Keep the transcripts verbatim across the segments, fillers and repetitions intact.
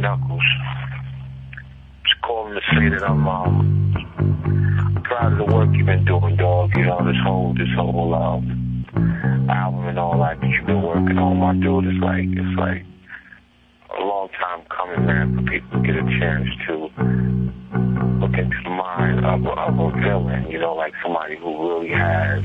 Knuckles. Just calling to say that I'm um, proud of the work you've been doing, dog. You know, this whole, this whole um, album and all that that you've been working on, my dude. It's like, it's like a long time coming, man, for people to get a chance to look into the mind of a, of a villain, you know, like somebody who really has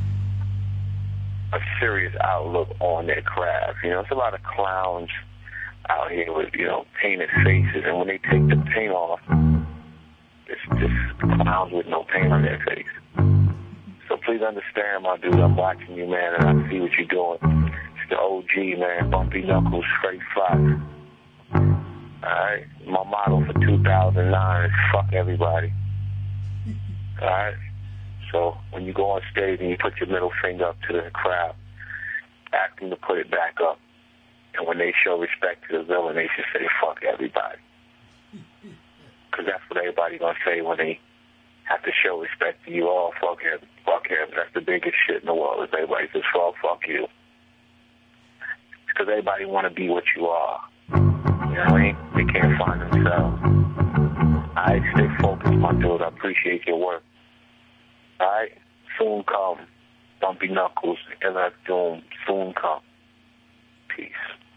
a serious outlook on their craft. You know, there's a lot of clowns out here with, you know, painted faces, and when they take the paint off, it's just clowns with no paint on their face. So please understand, my dude, I'm watching you, man, and I see what you're doing. It's the O G, man, Bumpy Knuckles, straight fly. Alright? My motto for two thousand nine is fuck everybody. Alright? So when you go on stage and you put your middle finger up to the crowd, ask them to put it back up. And when they show respect to the villain, they should say fuck everybody. Because that's what everybody's going to say when they have to show respect to you. Oh, fuck him, fuck him. That's the biggest shit in the world, is everybody says, fuck, fuck you. Because everybody want to be what you are. You know what I mean? They can't find themselves. Alright, stay focused, my dude. I appreciate your work. Alright? Soon come. Bumpy Knuckles, M F Doom. Soon come. Peace.